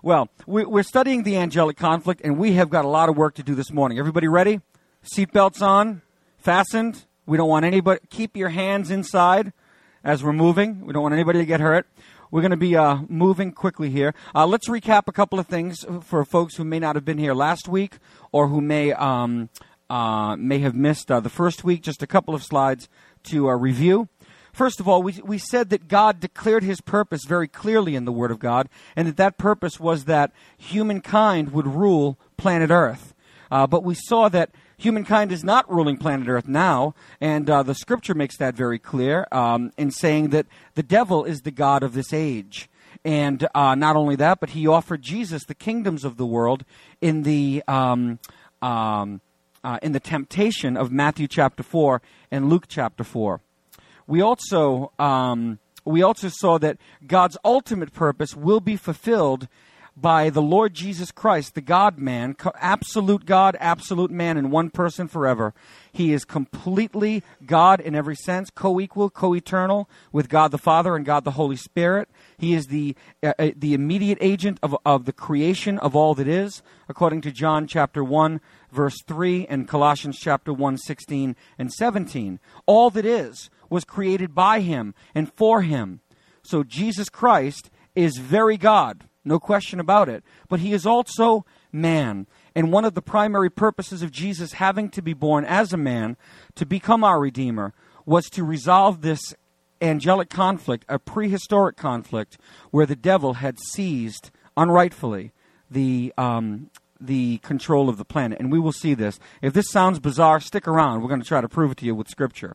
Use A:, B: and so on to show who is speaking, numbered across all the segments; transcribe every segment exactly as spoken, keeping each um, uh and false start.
A: Well, we- we're studying the angelic conflict, and we have got a lot of work to do this morning. Everybody ready? Seatbelts on? Fastened? We don't want anybody... Keep your hands inside as we're moving. We don't want anybody to get hurt. We're going to be uh, moving quickly here. Uh, let's recap a couple of things for folks who may not have been here last week or who may um, uh, may have missed uh, the first week. Just a couple of slides to uh, review. First of all, we, we said that God declared his purpose very clearly in the Word of God, and that that purpose was that humankind would rule planet Earth. Uh, but we saw that humankind is not ruling planet Earth now, and uh, the Scripture makes that very clear um, in saying that the devil is the god of this age. And uh, not only that, but he offered Jesus the kingdoms of the world in the um, um, uh, in the temptation of Matthew chapter four and Luke chapter four. We also um, we also saw that God's ultimate purpose will be fulfilled by the Lord Jesus Christ, the God-man, co- absolute God, absolute man in one person forever. He is completely God in every sense, co-equal, co-eternal with God the Father and God the Holy Spirit. He is the uh, uh, the immediate agent of, of the creation of all that is, according to John chapter one, verse three, and Colossians chapter one, sixteen and seventeen. All that is was created by him and for him. So Jesus Christ is very God. No question about it. But he is also man. And one of the primary purposes of Jesus having to be born as a man to become our Redeemer was to resolve this angelic conflict, a prehistoric conflict, where the devil had seized unrightfully the um, the control of the planet. And we will see this. If this sounds bizarre, stick around. We're going to try to prove it to you with Scripture.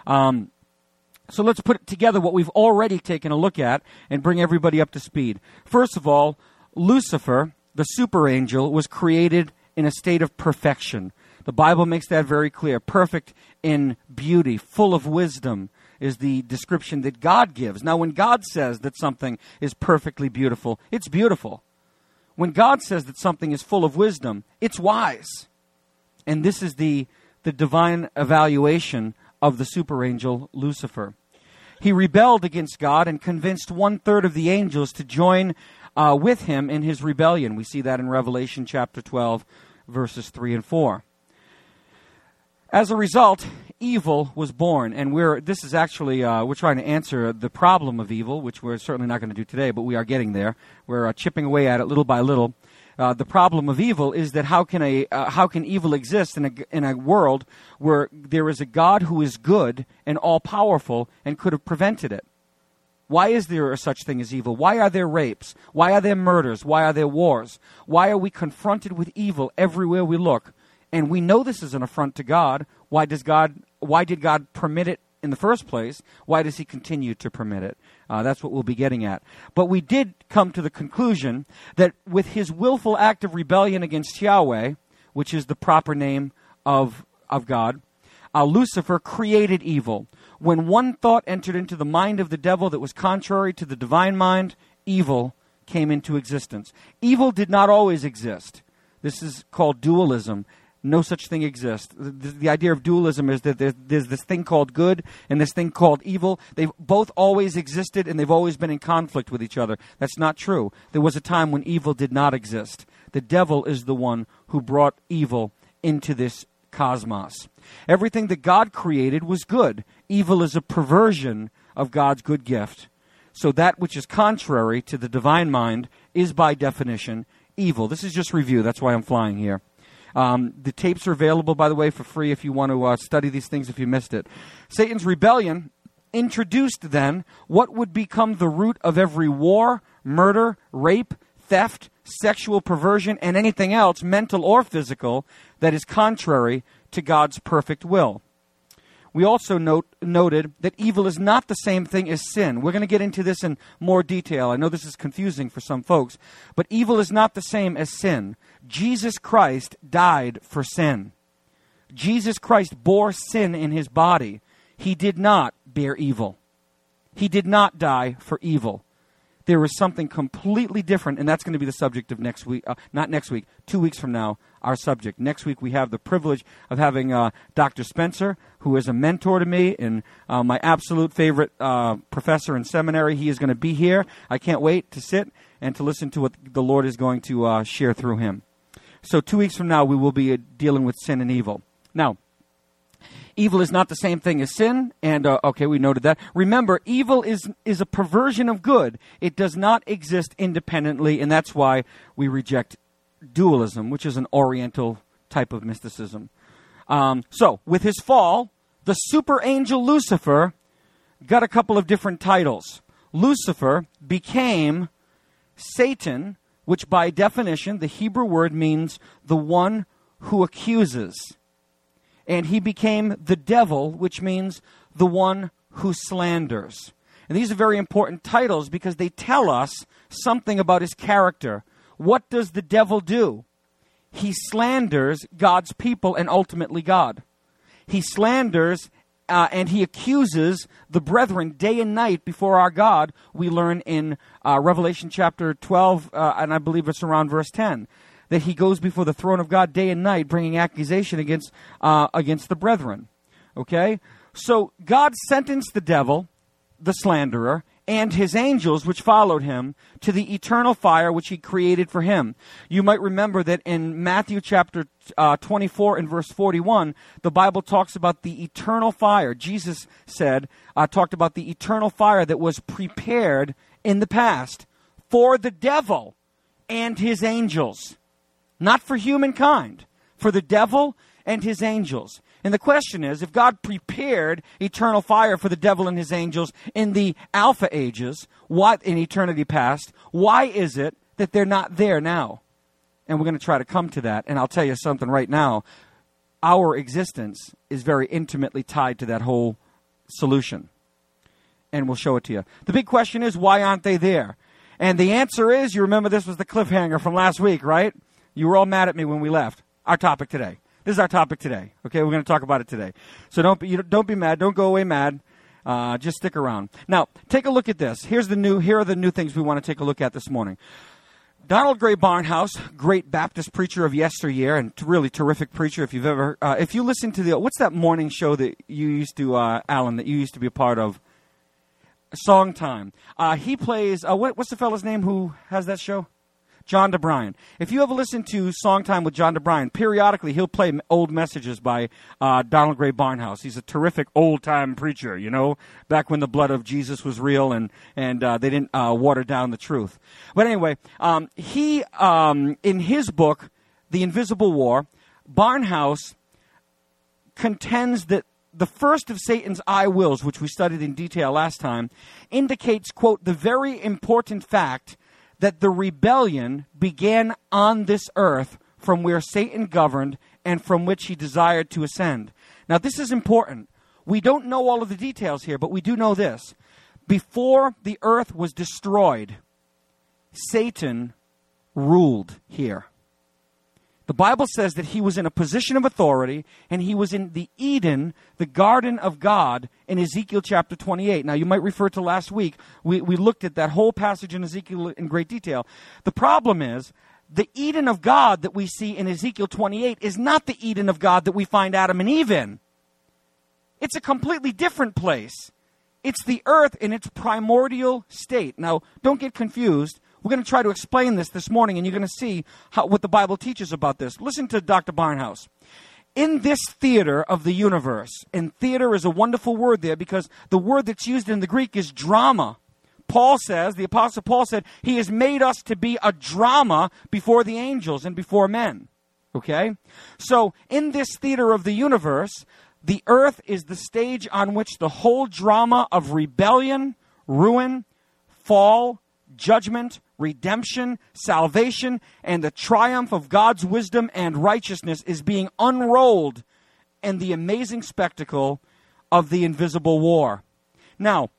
A: Um So let's put together what we've already taken a look at and bring everybody up to speed. First of all, Lucifer, the super angel, was created in a state of perfection. The Bible makes that very clear. Perfect in beauty, full of wisdom is the description that God gives. Now, when God says that something is perfectly beautiful, it's beautiful. When God says that something is full of wisdom, it's wise. And this is the, the divine evaluation of the super angel Lucifer. He rebelled against God and convinced one-third of the angels to join uh, with him in his rebellion. We see that in Revelation chapter twelve, verses three and four. As a result, evil was born, and we're this is actually uh, we're trying to answer the problem of evil, which we're certainly not going to do today, but we are getting there. We're uh, chipping away at it little by little. Uh, the problem of evil is that how can a uh, how can evil exist in a in a world where there is a God who is good and all powerful and could have prevented it? Why is there a such thing as evil? Why are there rapes? Why are there murders? Why are there wars? Why are we confronted with evil everywhere we look? And we know this is an affront to God. Why does God? Why did God permit it in the first place? Why does he continue to permit it? Uh, that's what we'll be getting at. But we did come to the conclusion that with his willful act of rebellion against Yahweh, which is the proper name of, of God, uh, Lucifer created evil. When one thought entered into the mind of the devil that was contrary to the divine mind, evil came into existence. Evil did not always exist. This is called dualism. No such thing exists. The, the idea of dualism is that there's, there's this thing called good and this thing called evil. They've both always existed and they've always been in conflict with each other. That's not true. There was a time when evil did not exist. The devil is the one who brought evil into this cosmos. Everything that God created was good. Evil is a perversion of God's good gift. So that which is contrary to the divine mind is by definition evil. This is just review. That's why I'm flying here. Um, the tapes are available, by the way, for free if you want to uh, study these things if you missed it. Satan's rebellion introduced then what would become the root of every war, murder, rape, theft, sexual perversion, and anything else, mental or physical, that is contrary to God's perfect will. We also note, noted that evil is not the same thing as sin. We're going to get into this in more detail. I know this is confusing for some folks, but evil is not the same as sin. Jesus Christ died for sin. Jesus Christ bore sin in his body. He did not bear evil. He did not die for evil. There is something completely different, and that's going to be the subject of next week, uh, not next week, two weeks from now, our subject. Next week we have the privilege of having uh, Doctor Spencer, who is a mentor to me and uh, my absolute favorite uh, professor in seminary. He is going to be here. I can't wait to sit and to listen to what the Lord is going to uh, share through him. So two weeks from now, we will be uh, dealing with sin and evil. Now, evil is not the same thing as sin, and uh, okay, we noted that. Remember, evil is is a perversion of good. It does not exist independently, and that's why we reject dualism, which is an Oriental type of mysticism. Um, so, with his fall, the super angel Lucifer got a couple of different titles. Lucifer became Satan, which by definition, the Hebrew word means the one who accuses. And he became the devil, which means the one who slanders. And these are very important titles because they tell us something about his character. What does the devil do? He slanders God's people and ultimately God. He slanders uh, and he accuses the brethren day and night before our God. We learn in uh, Revelation chapter twelve, uh, and I believe it's around verse ten, that he goes before the throne of God day and night bringing accusation against uh, against the brethren. Okay? So God sentenced the devil, the slanderer, and his angels, which followed him, to the eternal fire which he created for him. You might remember that in Matthew chapter uh, twenty-four and verse forty-one, the Bible talks about the eternal fire. Jesus said, uh, talked about the eternal fire that was prepared in the past for the devil and his angels. Not for humankind, for the devil and his angels. And the question is, if God prepared eternal fire for the devil and his angels in the Alpha ages, what in eternity past, why is it that they're not there now? And we're going to try to come to that. And I'll tell you something right now. Our existence is very intimately tied to that whole solution. And we'll show it to you. The big question is, why aren't they there? And the answer is, you remember this was the cliffhanger from last week, right? You were all mad at me when we left. Our topic today. This is our topic today. Okay, we're going to talk about it today. So don't be, you don't be mad. Don't go away mad. Uh, just stick around. Now, take a look at this. Here's the new. Here are the new things we want to take a look at this morning. Donald Gray Barnhouse, great Baptist preacher of yesteryear, and really terrific preacher. If you've ever, uh, if you listen to the, what's that morning show that you used to, uh, Alan, that you used to be a part of? Song Time. Uh, he plays. Uh, what, what's the fellow's name who has that show? John DeBryan. If you ever listen to Song Time with John DeBryan, periodically he'll play old messages by uh, Donald Gray Barnhouse. He's a terrific old-time preacher, you know, back when the blood of Jesus was real and, and uh, they didn't uh, water down the truth. But anyway, um, he, um, in his book, The Invisible War, Barnhouse contends that the first of Satan's I wills, which we studied in detail last time, indicates, quote, the very important fact that the rebellion began on this earth from where Satan governed and from which he desired to ascend. Now, this is important. We don't know all of the details here, but we do know this. Before the earth was destroyed, Satan ruled here. The Bible says that he was in a position of authority, and he was in the Eden, the garden of God, in Ezekiel chapter twenty-eight. Now, you might refer to last week. We, we looked at that whole passage in Ezekiel in great detail. The problem is, the Eden of God that we see in Ezekiel twenty-eight is not the Eden of God that we find Adam and Eve in. It's a completely different place. It's the earth in its primordial state. Now, don't get confused. We're going to try to explain this this morning, and you're going to see how, what the Bible teaches about this. Listen to Doctor Barnhouse. In this theater of the universe, and theater is a wonderful word there because the word that's used in the Greek is drama. Paul says, the Apostle Paul said, he has made us to be a drama before the angels and before men. Okay? So, in this theater of the universe, the earth is the stage on which the whole drama of rebellion, ruin, fall, judgment, redemption, salvation, and the triumph of God's wisdom and righteousness is being unrolled in the amazing spectacle of the invisible war. Now,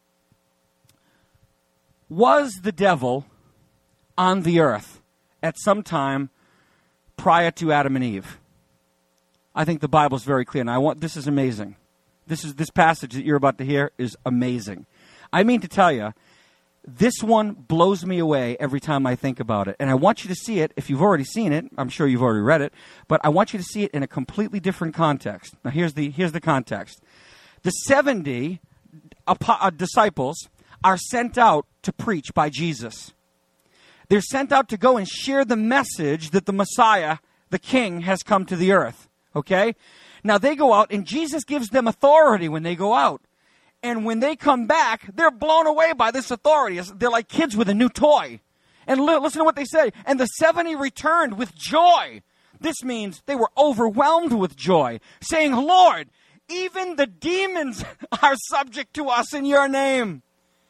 A: was the devil on the earth at some time prior to Adam and Eve? I think the Bible's very clear. Now, I want, this is amazing. This is this passage that you're about to hear is amazing. I mean to tell you, this one blows me away every time I think about it. And I want you to see it. If you've already seen it, I'm sure you've already read it, but I want you to see it in a completely different context. Now, here's the, here's the context. The seventy uh, disciples are sent out to preach by Jesus. They're sent out to go and share the message that the Messiah, the King, has come to the earth. Okay? Now they go out, and Jesus gives them authority when they go out. And when they come back, they're blown away by this authority. They're like kids with a new toy. And li- listen to what they say. And the seventy returned with joy. This means they were overwhelmed with joy, saying, Lord, even the demons are subject to us in your name.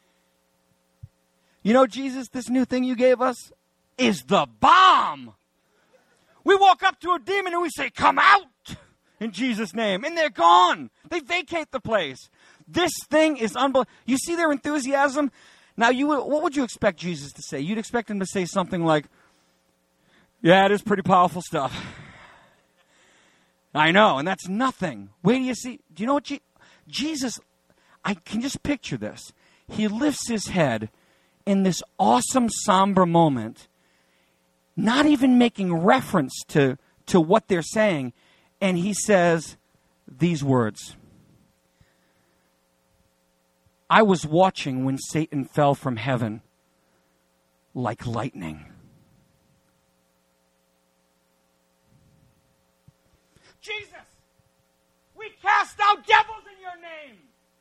A: You know, Jesus, this new thing you gave us is the bomb. We walk up to a demon and we say, come out in Jesus' name. And they're gone. They vacate the place. This thing is unbelievable. You see their enthusiasm? Now, you would, what would you expect Jesus to say? You'd expect him to say something like, yeah, it is pretty powerful stuff. I know, and that's nothing. Wait till you see. Do you know what Je- Jesus, I can just picture this. He lifts his head in this awesome, somber moment, not even making reference to, to what they're saying, and he says these words. I was watching when Satan fell from heaven like lightning. Jesus, we cast out devils in your name.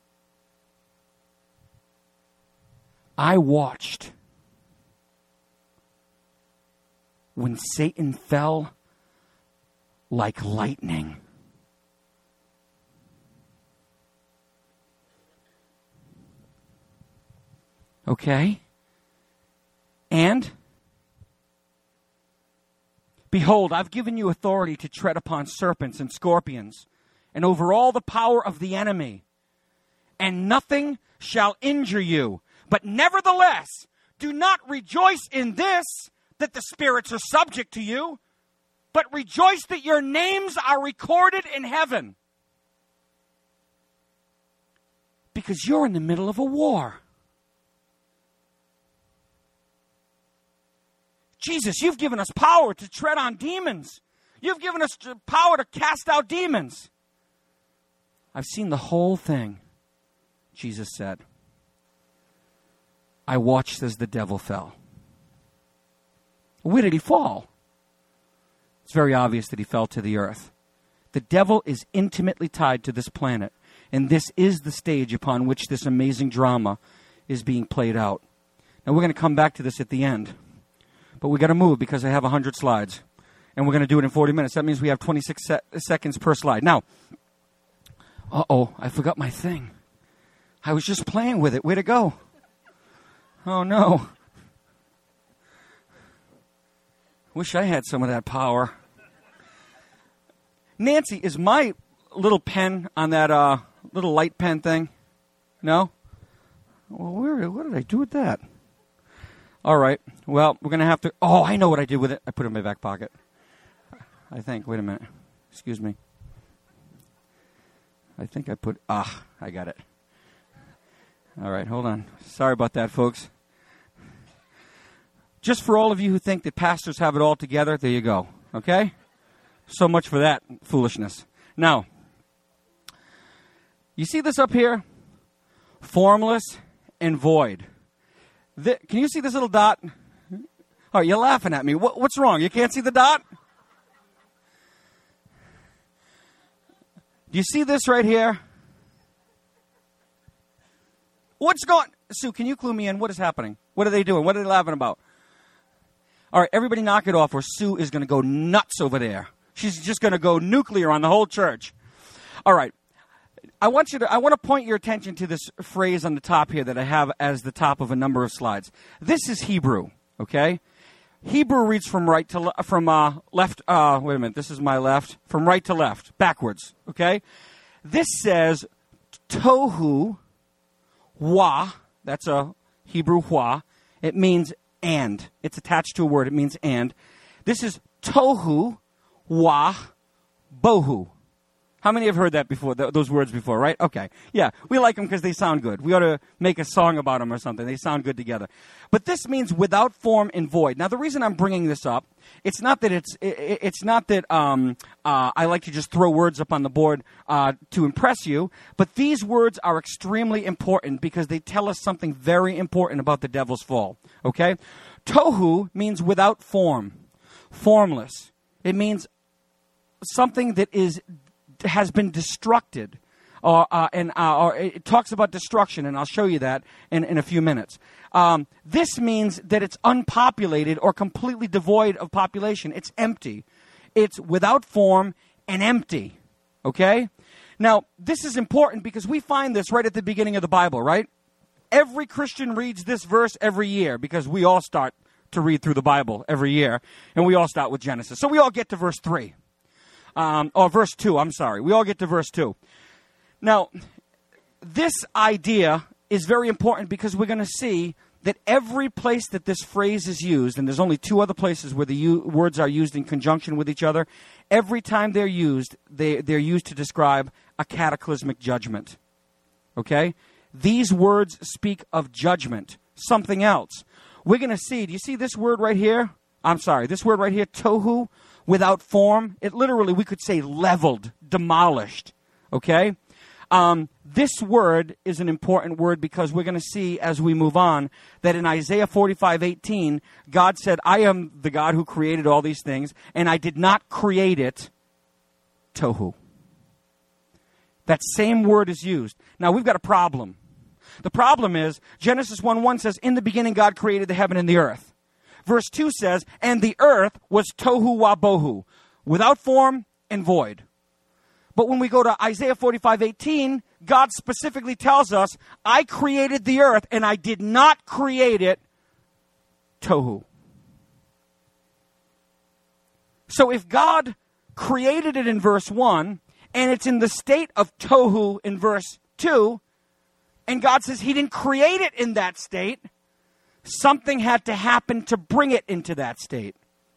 A: I watched when Satan fell like lightning. Okay? And, behold, I've given you authority to tread upon serpents and scorpions, and over all the power of the enemy, and nothing shall injure you. But nevertheless, do not rejoice in this, that the spirits are subject to you, but rejoice that your names are recorded in heaven. Because you're in the middle of a war. Jesus, you've given us power to tread on demons. You've given us power to cast out demons. I've seen the whole thing, Jesus said. I watched as the devil fell. Where did he fall? It's very obvious that he fell to the earth. The devil is intimately tied to this planet, and this is the stage upon which this amazing drama is being played out. Now, we're going to come back to this at the end, but we got to move because I have one hundred slides, and we're going to do it in forty minutes. That means we have twenty-six se- seconds per slide. Now, uh-oh, I forgot my thing. I was just playing with it. Where'd it go? Oh, no. Wish I had some of that power. Nancy, is my little pen on that uh, little light pen thing? No? Well, where? What did I do with that? All right. Well, we're going to have to... Oh, I know what I did with it. I put it in my back pocket. I think. Wait a minute. Excuse me. I think I put... Ah, I got it. All right, hold on. Sorry about that, folks. Just for all of you who think that pastors have it all together, there you go. Okay? So much for that foolishness. Now, you see this up here? Formless and void. The, can you see this little dot? Oh, you're laughing at me. What, what's wrong? You can't see the dot? Do you see this right here? What's going... Sue, can you clue me in? What is happening? What are they doing? What are they laughing about? All right, everybody knock it off, or Sue is going to go nuts over there. She's just going to go nuclear on the whole church. All right. I want you to. I want to point your attention to this phrase on the top here that I have as the top of a number of slides. This is Hebrew, okay? Hebrew reads from right to le- from uh, left. Uh, wait a minute. This is my left. From right to left, backwards, okay? This says tohu wa. That's a Hebrew wa. It means and. It's attached to a word. It means and. This is tohu wa bohu. How many have heard that before, th- those words before, right? Okay. Yeah, we like them because they sound good. We ought to make a song about them or something. They sound good together. But this means without form and void. Now, the reason I'm bringing this up It's not that it's it, it's not that um, uh, I like to just throw words up on the board uh, to impress you, but these words are extremely important because they tell us something very important about the devil's fall. Okay, tohu means without form, formless. It means something that is has been destructed. Or, uh, and uh, or it talks about destruction, and I'll show you that in, in a few minutes. Um, this means that it's unpopulated or completely devoid of population. It's empty. It's without form and empty. Okay? Now, this is important because we find this right at the beginning of the Bible, right? Every Christian reads this verse every year because we all start to read through the Bible every year, and we all start with Genesis. So we all get to verse three. Um, or verse two, I'm sorry. We all get to verse two. Now, this idea is very important because we're going to see that every place that this phrase is used, and there's only two other places where the u- words are used in conjunction with each other, every time they're used, they, they're used to describe a cataclysmic judgment. Okay? These words speak of judgment, something else. We're going to see, do you see this word right here? I'm sorry, this word right here, tohu, without form. It literally, we could say leveled, demolished. Okay? Um, this word is an important word because we're going to see as we move on that in Isaiah forty-five eighteen, God said, I am the God who created all these things, and I did not create it, tohu. That same word is used. Now, we've got a problem. The problem is, Genesis one one says, in the beginning God created the heaven and the earth. Verse two says, and the earth was tohu wabohu, without form and void. But when we go to Isaiah forty-five eighteen, God specifically tells us, I created the earth and I did not create it, tohu. So if God created it in verse one, and it's in the state of tohu in verse two, and God says he didn't create it in that state, something had to happen to bring it into that state.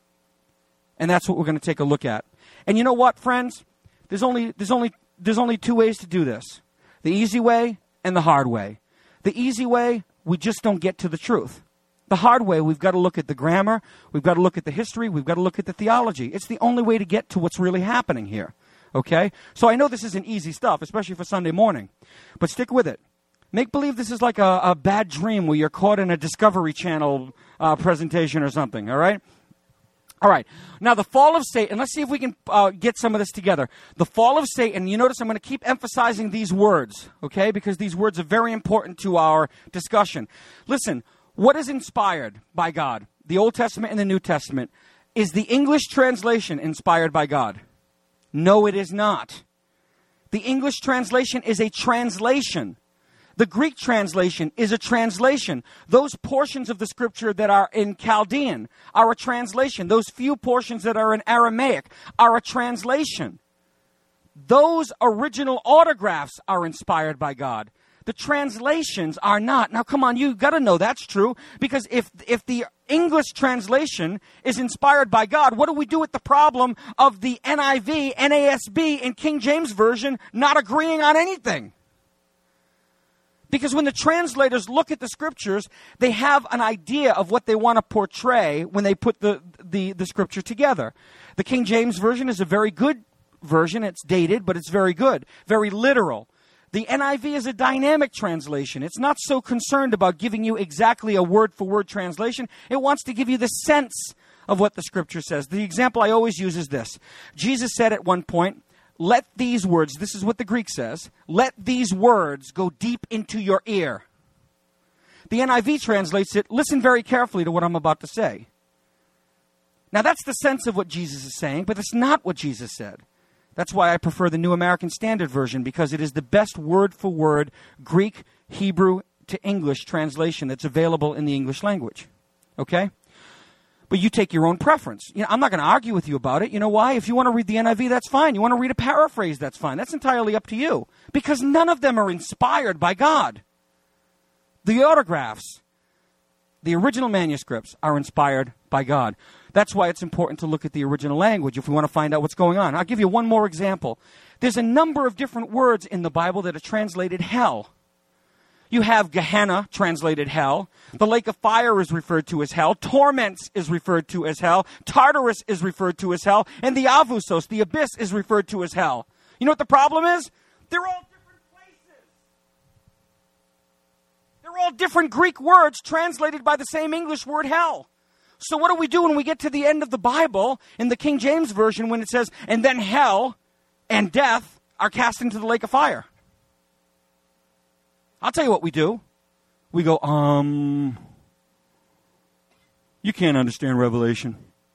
A: And that's what we're going to take a look at. And you know what, friends? There's only there's only there's only two ways to do this. The easy way and the hard way. The easy way, we just don't get to the truth. The hard way, we've got to look at the grammar, we've got to look at the history, we've got to look at the theology. It's the only way to get to what's really happening here. Okay? So I know this isn't easy stuff, especially for Sunday morning. But stick with it. Make believe this is like a, a bad dream where you're caught in a Discovery Channel uh, presentation or something, all right? All right. Now, the fall of Satan, let's see if we can uh, get some of this together. The fall of Satan, you notice I'm going to keep emphasizing these words, okay, because these words are very important to our discussion. Listen, what is inspired by God? The Old Testament and the New Testament. Is the English translation inspired by God? No, it is not. The English translation is a translation. The Greek translation is a translation. Those portions of the scripture that are in Chaldean are a translation. Those few portions that are in Aramaic are a translation. Those original autographs are inspired by God. The translations are not. Now, come on, you've got to know that's true. Because if, if the English translation is inspired by God, what do we do with the problem of the N I V, N A S B, and King James Version not agreeing on anything? Because when the translators look at the scriptures, they have an idea of what they want to portray when they put the, the, the scripture together. The King James Version is a very good version. It's dated, but it's very good, very literal. The N I V is a dynamic translation. It's not so concerned about giving you exactly a word-for-word translation. It wants to give you the sense of what the scripture says. The example I always use is this. Jesus said at one point, let these words, this is what the Greek says, let these words go deep into your ear. The N I V translates it, listen very carefully to what I'm about to say. Now that's the sense of what Jesus is saying, but it's not what Jesus said. That's why I prefer the New American Standard Version, because it is the best word-for-word Greek, Hebrew to English translation that's available in the English language. Okay? But you take your own preference. You know, I'm not going to argue with you about it. You know why? If you want to read the N I V, that's fine. You want to read a paraphrase, that's fine. That's entirely up to you. Because none of them are inspired by God. The autographs, the original manuscripts, are inspired by God. That's why it's important to look at the original language if we want to find out what's going on. I'll give you one more example. There's a number of different words in the Bible that are translated hell. You have Gehenna, translated hell. The lake of fire is referred to as hell. Torments is referred to as hell. Tartarus is referred to as hell. And the Avusos, the abyss, is referred to as hell. You know what the problem is? They're all different places. They're all different Greek words translated by the same English word hell. So what do we do when we get to the end of the Bible in the King James Version when it says, and then hell and death are cast into the lake of fire? I'll tell you what we do. We go, um, you can't understand Revelation.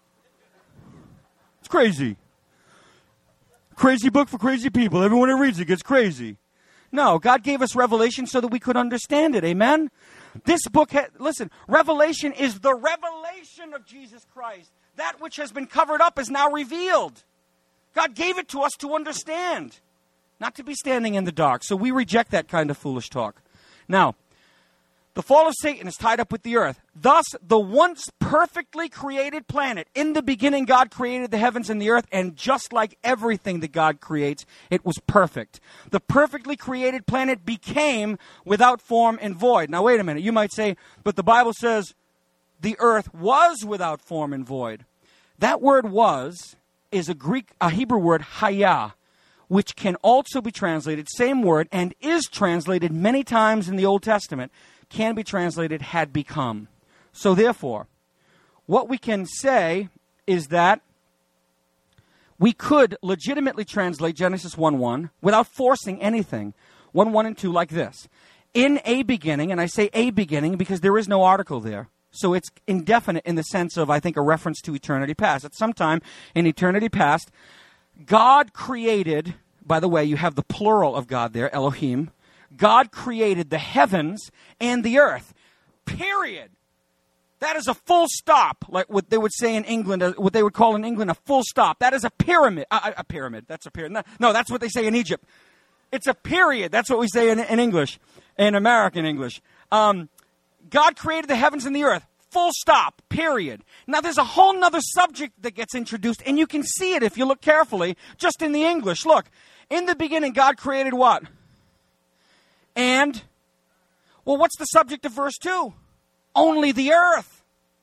A: It's crazy. Crazy book for crazy people. Everyone who reads it gets crazy. No, God gave us Revelation so that we could understand it. Amen? This book, ha- listen, Revelation is the revelation of Jesus Christ. That which has been covered up is now revealed. God gave it to us to understand, not to be standing in the dark. So we reject that kind of foolish talk. Now, the fall of Satan is tied up with the earth. Thus, the once perfectly created planet. In the beginning, God created the heavens and the earth, and just like everything that God creates, it was perfect. The perfectly created planet became without form and void. Now, wait a minute. You might say, but the Bible says the earth was without form and void. That word was is a Greek, a Hebrew word, hayah, which can also be translated, same word, and is translated many times in the Old Testament, can be translated had become. So therefore, what we can say is that we could legitimately translate Genesis one one without forcing anything. one one and two like this. In a beginning, and I say a beginning because there is no article there. So it's indefinite in the sense of, I think, a reference to eternity past. At some time in eternity past, God created, by the way, you have the plural of God there, Elohim. God created the heavens and the earth, period. That is a full stop, like what they would say in England, uh, what they would call in England a full stop. That is a pyramid. Uh, a pyramid, that's a pyramid. No, no, that's what they say in Egypt. It's a period. That's what we say in, in English, in American English. Um, God created the heavens and the earth. Full stop, period. Now, there's a whole nother subject that gets introduced, and you can see it if you look carefully, just in the English. Look, in the beginning, God created what? And, well, what's the subject of verse two? Only the earth.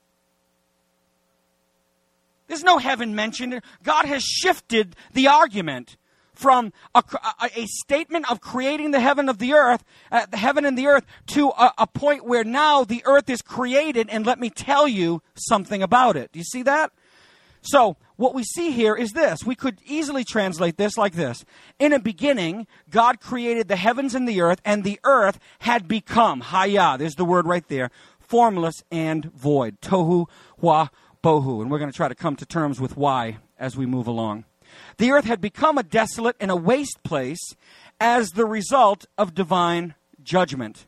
A: There's no heaven mentioned. God has shifted the argument from a, a, a statement of creating the heaven of the earth, uh, the heaven and the earth, to a, a point where now the earth is created, and let me tell you something about it. Do you see that? So what we see here is this. We could easily translate this like this. In a beginning, God created the heavens and the earth, and the earth had become, hayah, there's the word right there, formless and void. Tohu wa bohu. And we're going to try to come to terms with why as we move along. The earth had become a desolate and a waste place as the result of divine judgment.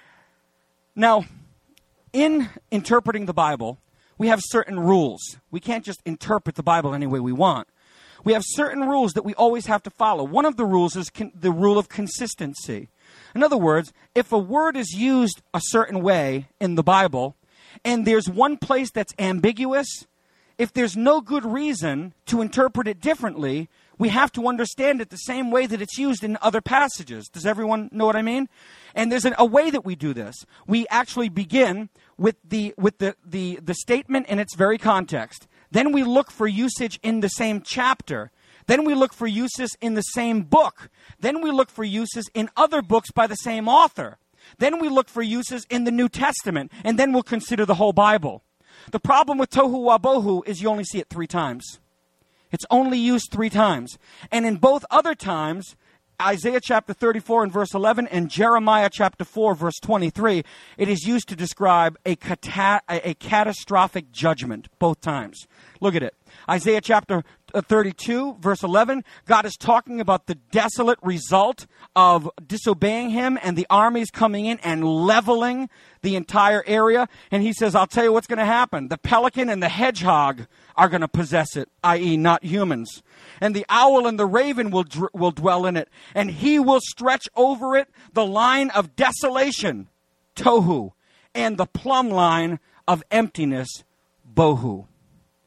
A: Now, in interpreting the Bible, we have certain rules. We can't just interpret the Bible any way we want. We have certain rules that we always have to follow. One of the rules is con- the rule of consistency. In other words, if a word is used a certain way in the Bible, and there's one place that's ambiguous, if there's no good reason to interpret it differently, we have to understand it the same way that it's used in other passages. Does everyone know what I mean? And there's an, a way that we do this. We actually begin with the with the, the, the statement in its very context. Then we look for usage in the same chapter. Then we look for uses in the same book. Then we look for uses in other books by the same author. Then we look for uses in the New Testament. And then we'll consider the whole Bible. The problem with tohu wabohu is you only see it three times. It's only used three times. And in both other times, Isaiah chapter thirty-four and verse eleven and Jeremiah chapter four verse twenty-three, it is used to describe a, cata- a catastrophic judgment both times. Look at it. Isaiah chapter thirty-two verse eleven, God is talking about the desolate result of disobeying him and the armies coming in and leveling the entire area. And he says, I'll tell you what's going to happen. The pelican and the hedgehog are going to possess it, that is not humans. And the owl and the raven will dr- will dwell in it. And he will stretch over it the line of desolation, tohu, and the plumb line of emptiness, bohu.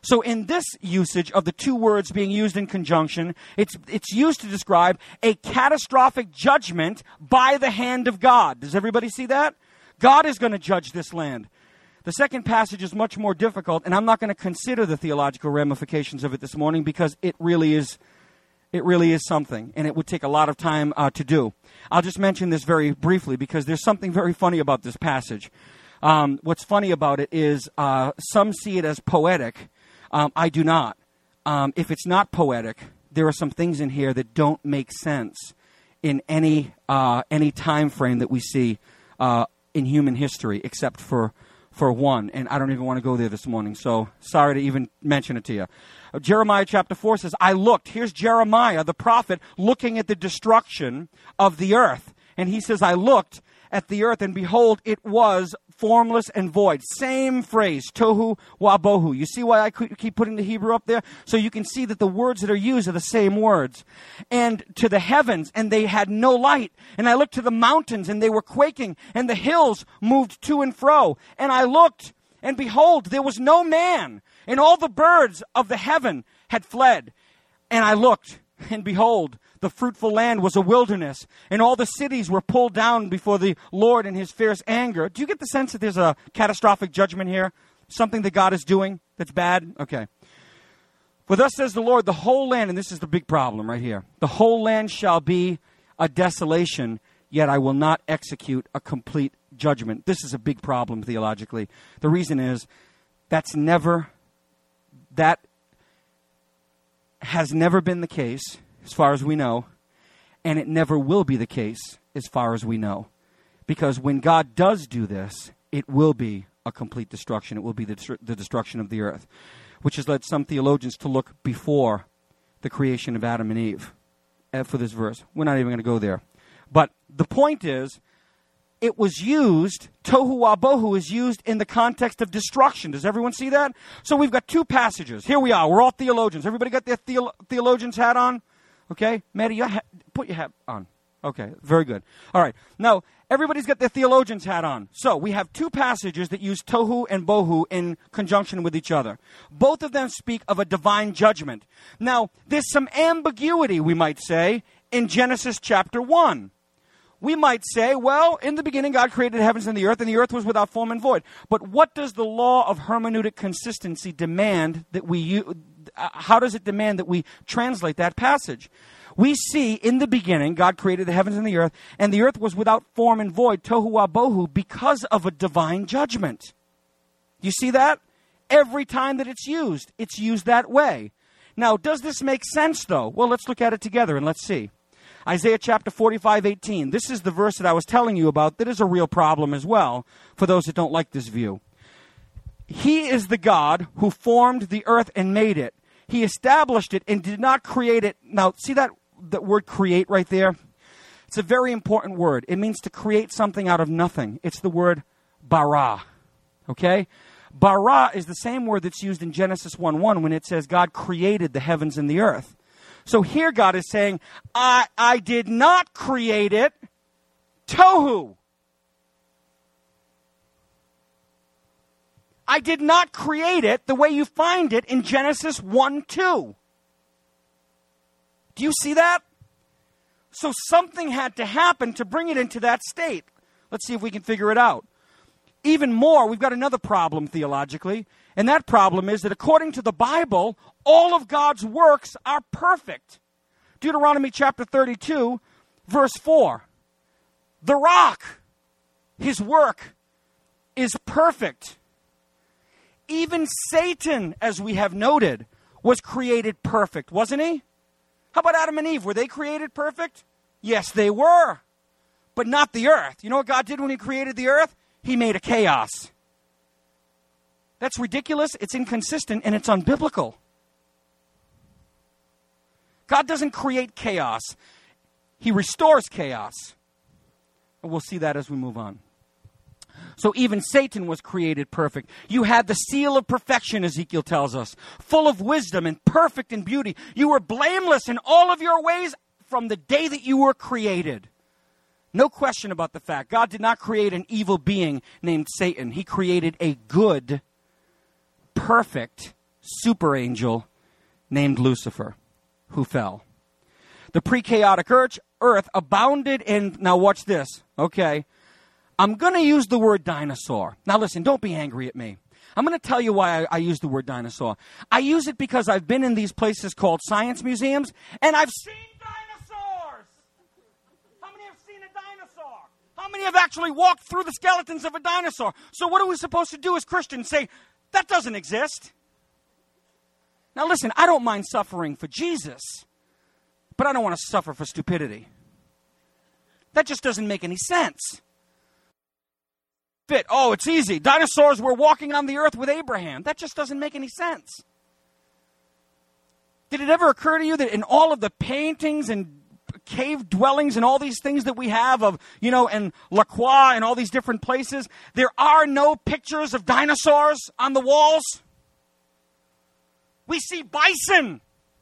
A: So in this usage of the two words being used in conjunction, it's it's used to describe a catastrophic judgment by the hand of God. Does everybody see that? God is going to judge this land. The second passage is much more difficult, and I'm not going to consider the theological ramifications of it this morning because it really is it really is something, and it would take a lot of time uh, to do. I'll just mention this very briefly because there's something very funny about this passage. Um, what's funny about it is uh, some see it as poetic. Um, I do not. Um, if it's not poetic, there are some things in here that don't make sense in any uh, any time frame that we see uh, in human history, except for for one. And I don't even want to go there this morning, so sorry to even mention it to you. Uh, Jeremiah chapter four says, I looked. Here's Jeremiah, the prophet, looking at the destruction of the earth. And he says, I looked at the earth, and behold, it was formless and void. Same phrase, tohu wabohu. You see why I keep putting the Hebrew up there? So you can see that the words that are used are the same words. And to the heavens, and they had no light. And I looked to the mountains, and they were quaking, and the hills moved to and fro. And I looked, and behold, there was no man, and all the birds of the heaven had fled. And I looked, and behold, the fruitful land was a wilderness, and all the cities were pulled down before the Lord in his fierce anger. Do you get the sense that there's a catastrophic judgment here? Something that God is doing that's bad? Okay. For thus says the Lord, the whole land, and this is the big problem right here, the whole land shall be a desolation, yet I will not execute a complete judgment. This is a big problem theologically. The reason is that's never, that has never been the case as far as we know, and it never will be the case as far as we know. Because when God does do this, it will be a complete destruction. It will be the, the destruction of the earth, which has led some theologians to look before the creation of Adam and Eve for this verse. We're not even going to go there. But the point is, it was used, tohu wabohu is used in the context of destruction. Does everyone see that? So we've got two passages. Here we are. We're all theologians. Everybody got their theolo- theologian's hat on? Okay, Maddie, your ha- put your hat on. Okay, very good. All right, now, everybody's got their theologian's hat on. So, we have two passages that use tohu and bohu in conjunction with each other. Both of them speak of a divine judgment. Now, there's some ambiguity, we might say, in Genesis chapter one. We might say, well, in the beginning God created the heavens and the earth, and the earth was without form and void. But what does the law of hermeneutic consistency demand that we use? Uh, how does it demand that we translate that passage? We see in the beginning, God created the heavens and the earth, and the earth was without form and void, tohu wabohu, because of a divine judgment. You see that? Every time that it's used, it's used that way. Now, does this make sense, though? Well, let's look at it together and let's see. Isaiah chapter forty-five, eighteen. This is the verse that I was telling you about that is a real problem as well for those that don't like this view. He is the God who formed the earth and made it. He established it and did not create it. Now, see that, that word create right there? It's a very important word. It means to create something out of nothing. It's the word bara. Okay? Bara is the same word that's used in Genesis one one when it says God created the heavens and the earth. So here God is saying, I, I did not create it. Tohu. I did not create it the way you find it in Genesis one two. Do you see that? So something had to happen to bring it into that state. Let's see if we can figure it out. Even more, we've got another problem theologically, and that problem is that according to the Bible, all of God's works are perfect. Deuteronomy chapter thirty-two, verse four. The rock, his work, is perfect. Even Satan, as we have noted, was created perfect, wasn't he? How about Adam and Eve? Were they created perfect? Yes, they were. But not the earth. You know what God did when he created the earth? He made a chaos. That's ridiculous, it's inconsistent, and it's unbiblical. God doesn't create chaos. He restores chaos. And we'll see that as we move on. So even Satan was created perfect. You had the seal of perfection, Ezekiel tells us, full of wisdom and perfect in beauty. You were blameless in all of your ways from the day that you were created. No question about the fact. God did not create an evil being named Satan. He created a good, perfect super angel named Lucifer, who fell. The pre-chaotic earth, earth abounded in, now watch this, okay? I'm going to use the word dinosaur. Now listen, don't be angry at me. I'm going to tell you why I, I use the word dinosaur. I use it because I've been in these places called science museums, and I've seen dinosaurs. How many have seen a dinosaur? How many have actually walked through the skeletons of a dinosaur? So what are we supposed to do as Christians? Say, that doesn't exist. Now listen, I don't mind suffering for Jesus, but I don't want to suffer for stupidity. That just doesn't make any sense. Fit. Oh, it's easy. Dinosaurs were walking on the earth with Abraham. That just doesn't make any sense. Did it ever occur to you that in all of the paintings and cave dwellings and all these things that we have of, you know, and La Croix and all these different places, there are no pictures of dinosaurs on the walls? We see bison.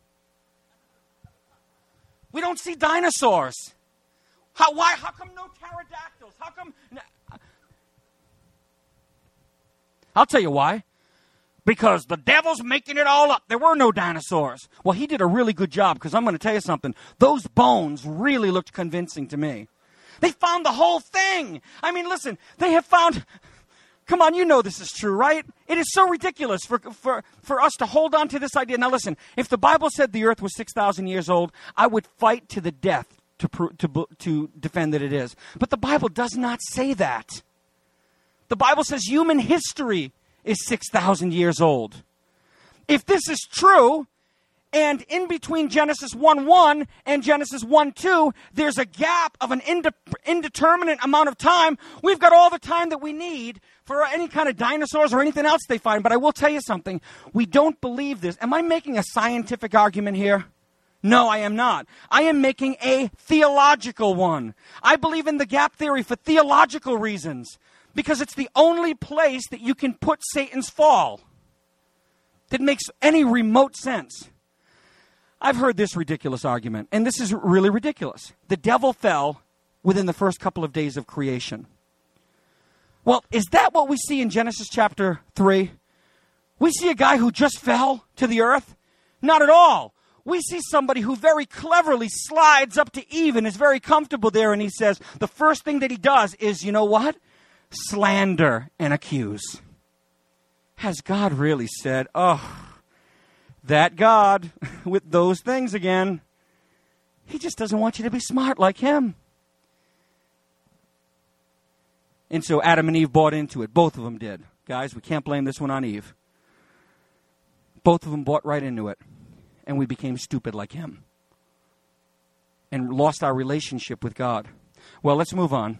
A: We don't see dinosaurs. How, why? How come no pterodactyls? How come... I'll tell you why. Because the devil's making it all up. There were no dinosaurs. Well, he did a really good job, because I'm going to tell you something. Those bones really looked convincing to me. They found the whole thing. I mean, listen, they have found... Come on, you know this is true, right? It is so ridiculous for, for, for us to hold on to this idea. Now listen, if the Bible said the earth was six thousand years old, I would fight to the death to, to, to defend that it is. But the Bible does not say that. The Bible says human history is six thousand years old. If this is true, and in between Genesis one one and Genesis one two, there's a gap of an inde- indeterminate amount of time, we've got all the time that we need for any kind of dinosaurs or anything else they find. But I will tell you something. We don't believe this. Am I making a scientific argument here? No, I am not. I am making a theological one. I believe in the gap theory for theological reasons. Because it's the only place that you can put Satan's fall that makes any remote sense. I've heard this ridiculous argument, and this is really ridiculous. The devil fell within the first couple of days of creation. Well, is that what we see in Genesis chapter three? We see a guy who just fell to the earth? Not at all. We see somebody who very cleverly slides up to Eve and is very comfortable there, and he says, the first thing that he does is, you know what? Slander and accuse. Has God really said, oh, that God with those things again? He just doesn't want you to be smart like him. And so Adam and Eve bought into it. Both of them did. Guys, we can't blame this one on Eve. Both of them bought right into it. And we became stupid like him. And lost our relationship with God. Well, let's move on.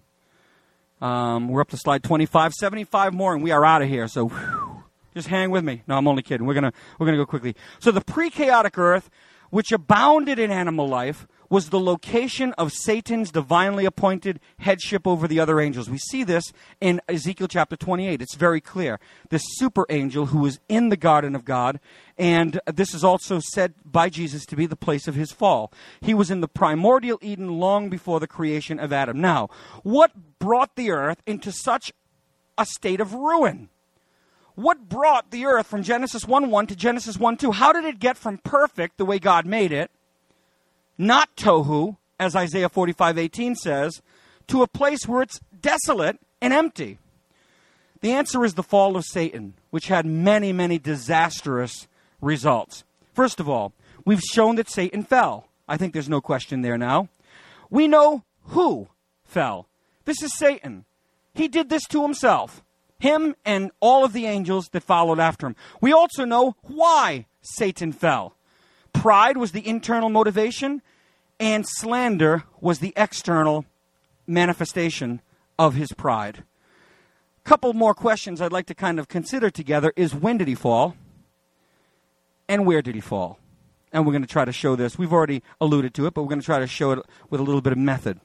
A: Um, we're up to slide twenty-five, seventy-five more, and we are out of here. So whew, just hang with me. No, I'm only kidding. We're gonna we're gonna go quickly. So the pre-chaotic earth, which abounded in animal life, was the location of Satan's divinely appointed headship over the other angels. We see this in Ezekiel chapter twenty-eight. It's very clear. This super angel who was in the garden of God, and this is also said by Jesus to be the place of his fall. He was in the primordial Eden long before the creation of Adam. Now, what brought the earth into such a state of ruin? What brought the earth from Genesis one one to Genesis one two? How did it get from perfect, the way God made it, not tohu, as Isaiah forty-five eighteen says, to a place where it's desolate and empty? The answer is the fall of Satan, which had many, many disastrous results. First of all, we've shown that Satan fell. I think there's no question there now. We know who fell. This is Satan. He did this to himself. Him and all of the angels that followed after him. We also know why Satan fell. Pride was the internal motivation, and slander was the external manifestation of his pride. Couple more questions I'd like to kind of consider together is, when did he fall? And where did he fall? And we're going to try to show this. We've already alluded to it, but we're going to try to show it with a little bit of method.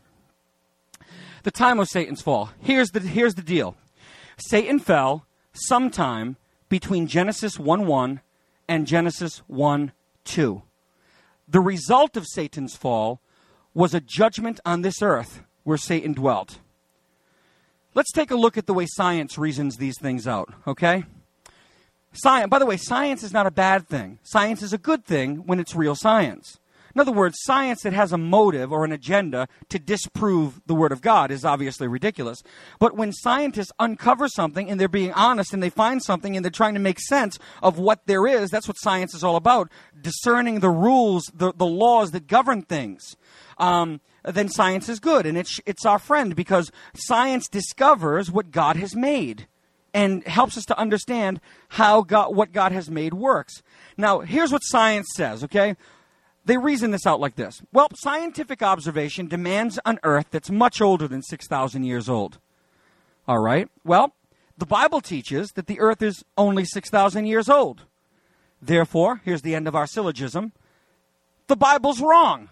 A: The time of Satan's fall. Here's the, here's the deal. Satan fell sometime between Genesis one one and Genesis one two. The result of Satan's fall was a judgment on this earth where Satan dwelt. Let's take a look at the way science reasons these things out, okay? Science, by the way, science is not a bad thing. Science is a good thing when it's real science. In other words, science that has a motive or an agenda to disprove the Word of God is obviously ridiculous. But when scientists uncover something and they're being honest and they find something and they're trying to make sense of what there is, that's what science is all about, discerning the rules, the, the laws that govern things. Um, then science is good, and it's, it's our friend because science discovers what God has made and helps us to understand how God, what God has made works. Now, here's what science says, okay? They reason this out like this. Well, scientific observation demands an Earth that's much older than six thousand years old. All right? Well, the Bible teaches that the Earth is only six thousand years old. Therefore, here's the end of our syllogism, the Bible's wrong.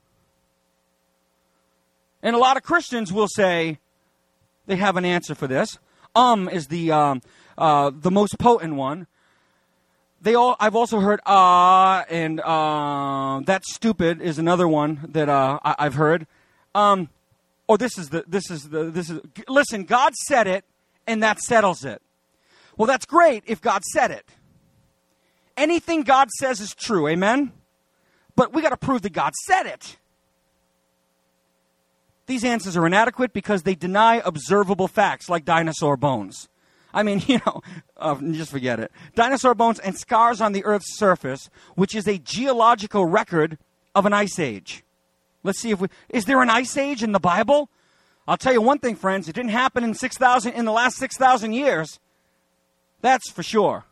A: And a lot of Christians will say they have an answer for this. Um is the um, uh, the most potent one. They all. I've also heard ah uh, and uh, that's stupid is another one that uh, I, I've heard. Um, or this is the this is the this is. Listen, God said it, and that settles it. Well, that's great if God said it. Anything God says is true, amen. But we got to prove that God said it. These answers are inadequate because they deny observable facts like dinosaur bones. I mean, you know, uh, just forget it. Dinosaur bones and scars on the Earth's surface, which is a geological record of an ice age. Let's see if we... Is there an ice age in the Bible? I'll tell you one thing, friends. It didn't happen in six thousand in the last six thousand years. That's for sure.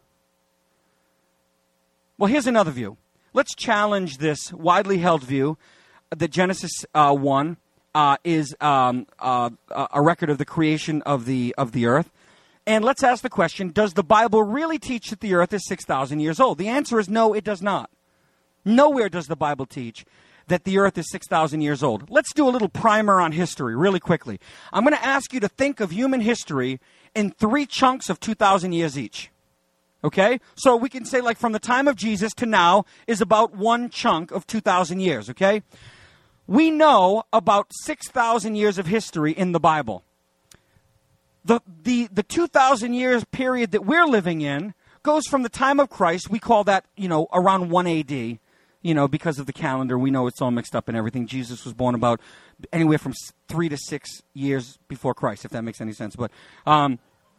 A: Well, here's another view. Let's challenge this widely held view that Genesis uh, one uh, is um, uh, a record of the creation of the of the earth. And let's ask the question, does the Bible really teach that the earth is six thousand years old? The answer is no, it does not. Nowhere does the Bible teach that the earth is six thousand years old. Let's do a little primer on history really quickly. I'm going to ask you to think of human history in three chunks of two thousand years each. Okay? So we can say like from the time of Jesus to now is about one chunk of two thousand years. Okay? We know about six thousand years of history in the Bible. The, the, the two thousand years period that we're living in goes from the time of Christ. We call that, you know, around one A D, you know, because of the calendar. We know it's all mixed up and everything. Jesus was born about anywhere from three to six years before Christ, if that makes any sense. But um,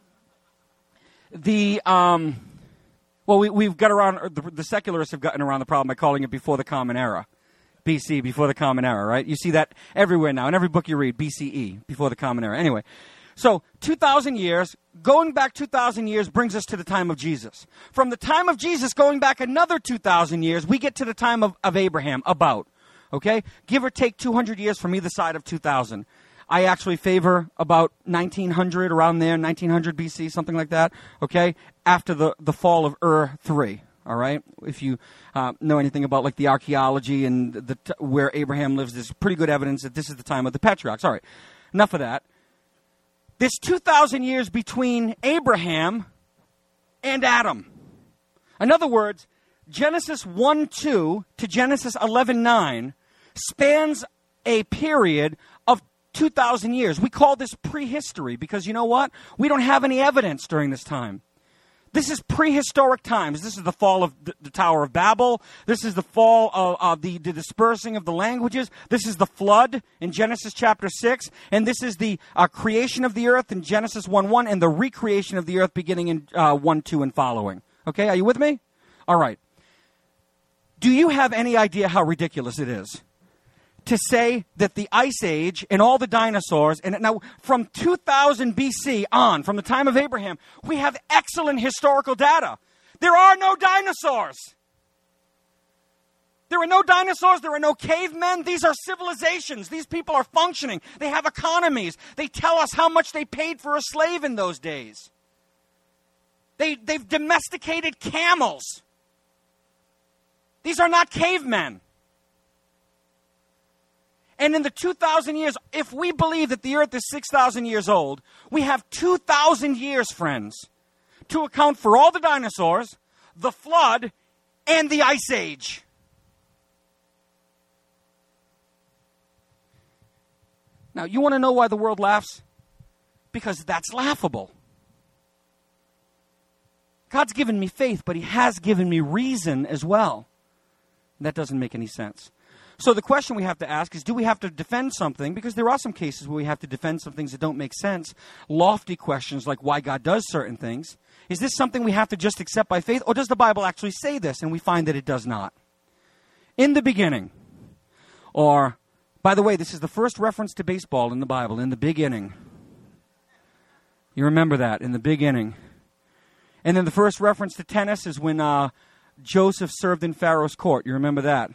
A: the, um, well, we, we've got around, the, the secularists have gotten around the problem by calling it before the Common Era. B C, before the Common Era, right? You see that everywhere now. In every book you read, B C E, before the Common Era. Anyway. So, two thousand years, going back two thousand years brings us to the time of Jesus. From the time of Jesus going back another two thousand years, we get to the time of, of Abraham, about. Okay? Give or take two hundred years from either side of two thousand. I actually favor about nineteen hundred, around there, nineteen hundred B C, something like that. Okay? After the, the fall of Ur three. All right? If you uh, know anything about like the archaeology and the t- where Abraham lives, there's pretty good evidence that this is the time of the patriarchs. All right. Enough of that. There's two thousand years between Abraham and Adam. In other words, Genesis one two to Genesis eleven nine spans a period of two thousand years. We call this prehistory because you know what? We don't have any evidence during this time. This is prehistoric times. This is the fall of the, the Tower of Babel. This is the fall of, of the, the dispersing of the languages. This is the flood in Genesis chapter six. And this is the uh, creation of the earth in Genesis one one and the recreation of the earth beginning in uh, one two and following. Okay, are you with me? All right. Do you have any idea how ridiculous it is to say that the Ice Age and all the dinosaurs, and now from two thousand B C on, from the time of Abraham, we have excellent historical data. There are no dinosaurs. There are no dinosaurs. There are no cavemen. These are civilizations. These people are functioning. They have economies. They tell us how much they paid for a slave in those days. They, they've domesticated camels. These are not cavemen. And in the two thousand years, if we believe that the earth is six thousand years old, we have two thousand years, friends, to account for all the dinosaurs, the flood, and the Ice Age. Now, you want to know why the world laughs? Because that's laughable. God's given me faith, but he has given me reason as well. That doesn't make any sense. So the question we have to ask is, do we have to defend something? Because there are some cases where we have to defend some things that don't make sense. Lofty questions like why God does certain things. Is this something we have to just accept by faith? Or does the Bible actually say this? And we find that it does not. In the beginning. Or, by the way, this is the first reference to baseball in the Bible. In the big inning. You remember that. In the big inning. And then the first reference to tennis is when uh, Joseph served in Pharaoh's court. You remember that?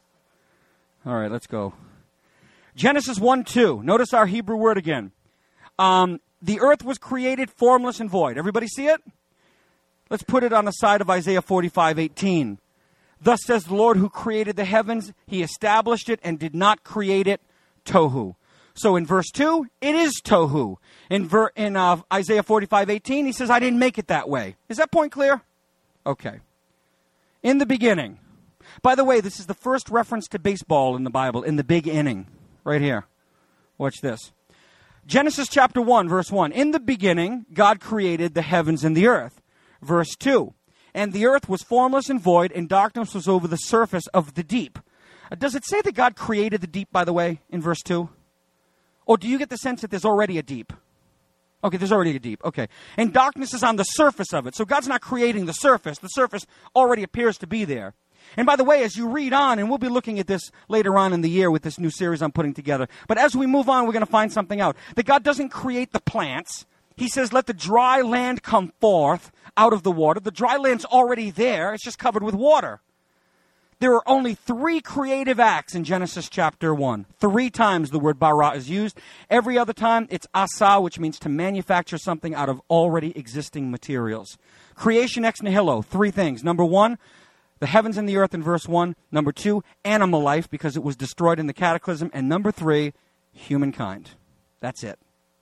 A: All right, let's go. Genesis one two. Notice our Hebrew word again. Um, the earth was created formless and void. Everybody see it? Let's put it on the side of Isaiah forty-five eighteen. Thus says the Lord who created the heavens. He established it and did not create it. Tohu. So in verse two, it is tohu. In, ver- in uh, Isaiah forty-five eighteen, he says, I didn't make it that way. Is that point clear? Okay. In the beginning. By the way, this is the first reference to baseball in the Bible, in the big inning. Right here. Watch this. Genesis chapter one, verse one. In the beginning, God created the heavens and the earth. Verse two. And the earth was formless and void, and darkness was over the surface of the deep. Uh, does it say that God created the deep, by the way, in verse two? Or do you get the sense that there's already a deep? Okay, there's already a deep. Okay. And darkness is on the surface of it. So God's not creating the surface. The surface already appears to be there. And by the way, as you read on, and we'll be looking at this later on in the year with this new series I'm putting together, but as we move on, we're going to find something out. That God doesn't create the plants. He says, let the dry land come forth out of the water. The dry land's already there. It's just covered with water. There are only three creative acts in Genesis chapter one. Three times the word bara is used. Every other time, it's asa, which means to manufacture something out of already existing materials. Creation ex nihilo, three things. Number one, the heavens and the earth in verse one. Number two, animal life, because it was destroyed in the cataclysm. And number three, humankind. That's it.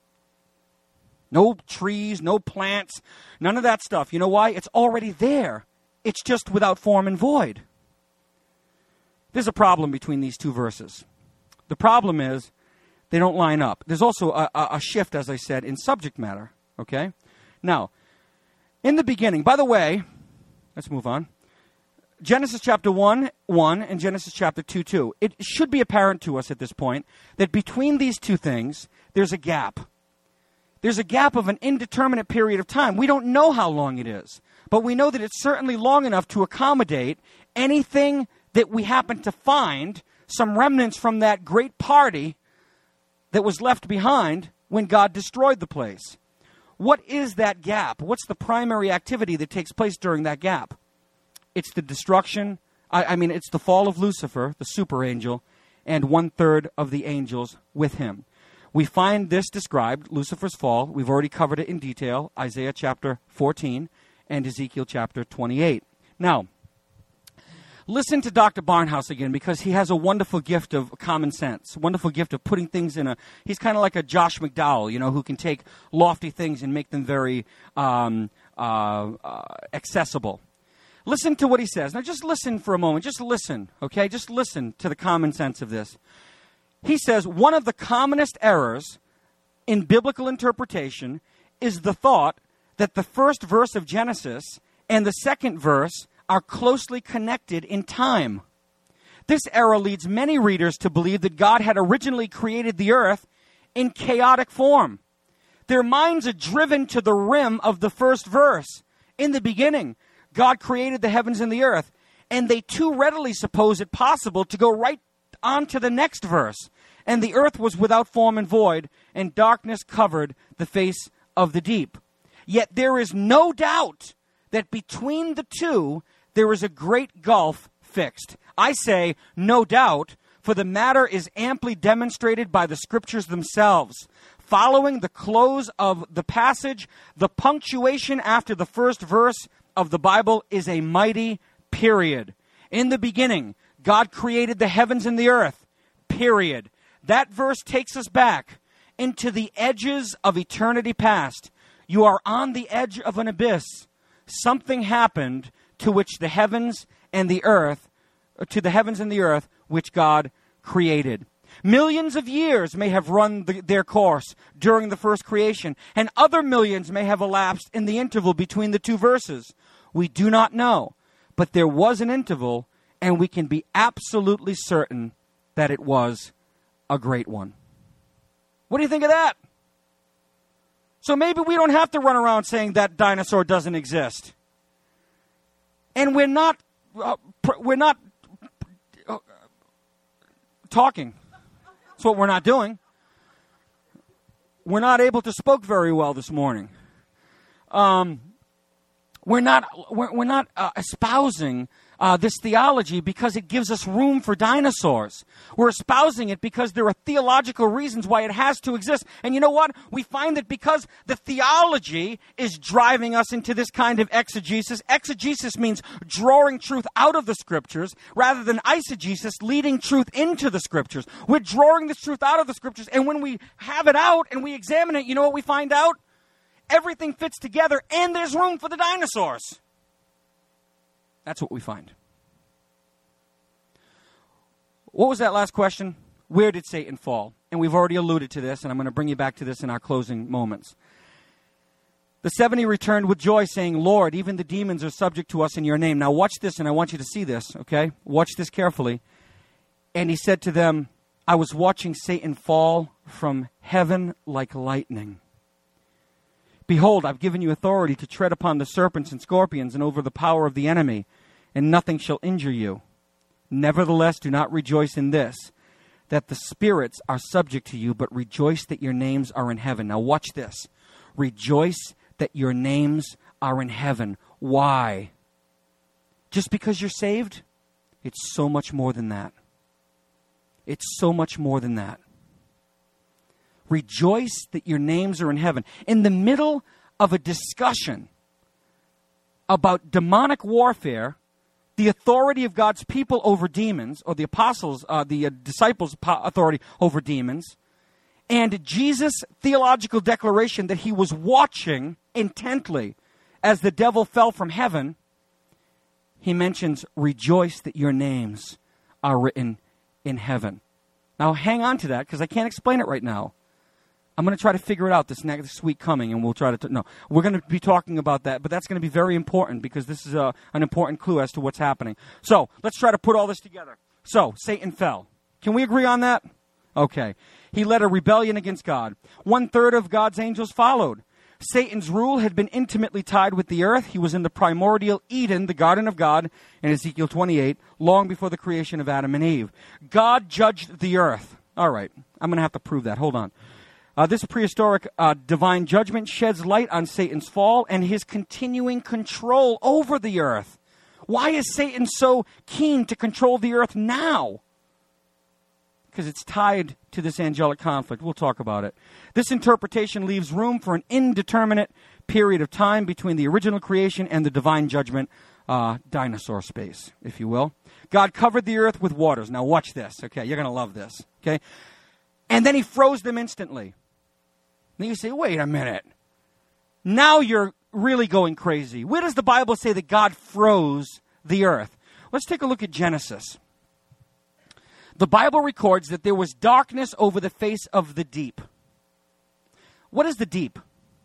A: No trees, no plants, none of that stuff. You know why? It's already there. It's just without form and void. There's a problem between these two verses. The problem is they don't line up. There's also a, a, a shift, as I said, in subject matter. Okay? Now, in the beginning, by the way, let's move on. Genesis chapter one, one, and Genesis chapter two, two. It should be apparent to us at this point that between these two things, there's a gap. There's a gap of an indeterminate period of time. We don't know how long it is, but we know that it's certainly long enough to accommodate anything that we happen to find, some remnants from that great party that was left behind when God destroyed the place. What is that gap? What's the primary activity that takes place during that gap? It's the destruction, I, I mean, it's the fall of Lucifer, the super angel, and one-third of the angels with him. We find this described, Lucifer's fall. We've already covered it in detail, Isaiah chapter fourteen and Ezekiel chapter twenty-eight. Now, listen to Doctor Barnhouse again, because he has a wonderful gift of common sense, a wonderful gift of putting things in a, he's kind of like a Josh McDowell, you know, who can take lofty things and make them very um, uh, uh, accessible. Listen to what he says. Now just listen for a moment. Just listen, okay? Just listen to the common sense of this. He says, one of the commonest errors in biblical interpretation is the thought that the first verse of Genesis and the second verse are closely connected in time. This error leads many readers to believe that God had originally created the earth in chaotic form. Their minds are driven to the rim of the first verse. In the beginning, God created the heavens and the earth, and they too readily suppose it possible to go right on to the next verse. And the earth was without form and void, and darkness covered the face of the deep. Yet there is no doubt that between the two, there is a great gulf fixed. I say, no doubt, for the matter is amply demonstrated by the scriptures themselves. Following the close of the passage, the punctuation after the first verse of the Bible is a mighty period. In the beginning, God created the heavens and the earth, period. That verse takes us back into the edges of eternity past. You are on the edge of an abyss. Something happened to which the heavens and the earth, to the heavens and the earth, which God created. Millions of years may have run the, their course during the first creation, and other millions may have elapsed in the interval between the two verses. We do not know, but there was an interval, and we can be absolutely certain that it was a great one. What do you think of that? So maybe we don't have to run around saying that dinosaur doesn't exist. And we're not, uh, pr- we're not uh, talking. That's what we're not doing. We're not able to spoke very well this morning. Um, we're not, we're, we're not uh, espousing Uh, this theology because it gives us room for dinosaurs. We're espousing it because there are theological reasons why it has to exist. And you know what? We find that because the theology is driving us into this kind of exegesis. Exegesis means drawing truth out of the scriptures rather than eisegesis, leading truth into the scriptures. We're drawing this truth out of the scriptures, and when we have it out and we examine it, you know what we find out? Everything fits together, and there's room for the dinosaurs. That's what we find. What was that last question? Where did Satan fall? And we've already alluded to this, and I'm going to bring you back to this in our closing moments. The seventy returned with joy, saying, Lord, even the demons are subject to us in your name. Now watch this, and I want you to see this, okay? Watch this carefully. And he said to them, I was watching Satan fall from heaven like lightning. Behold, I've given you authority to tread upon the serpents and scorpions and over the power of the enemy, and nothing shall injure you. Nevertheless, do not rejoice in this, that the spirits are subject to you, but rejoice that your names are in heaven. Now watch this. Rejoice that your names are in heaven. Why? Just because you're saved? It's so much more than that. It's so much more than that. Rejoice that your names are in heaven. In the middle of a discussion about demonic warfare, the authority of God's people over demons, or the apostles, uh, the uh, disciples' authority over demons, and Jesus' theological declaration that he was watching intently as the devil fell from heaven, he mentions, rejoice that your names are written in heaven. Now hang on to that, because I can't explain it right now. I'm going to try to figure it out this next week coming, and we'll try to... T- no, we're going to be talking about that, but that's going to be very important because this is a, an important clue as to what's happening. So, let's try to put all this together. So, Satan fell. Can we agree on that? Okay. He led a rebellion against God. One third of God's angels followed. Satan's rule had been intimately tied with the earth. He was in the primordial Eden, the garden of God, in Ezekiel twenty-eight, long before the creation of Adam and Eve. God judged the earth. All right. I'm going to have to prove that. Hold on. Uh, this prehistoric uh, divine judgment sheds light on Satan's fall and his continuing control over the earth. Why is Satan so keen to control the earth now? Because it's tied to this angelic conflict. We'll talk about it. This interpretation leaves room for an indeterminate period of time between the original creation and the divine judgment, uh, dinosaur space, if you will. God covered the earth with waters. Now watch this, okay? You're going to love this, okay? And then he froze them instantly. Then you say, wait a minute. Now you're really going crazy. Where does the Bible say that God froze the earth? Let's take a look at Genesis. The Bible records that there was darkness over the face of the deep. What is the deep?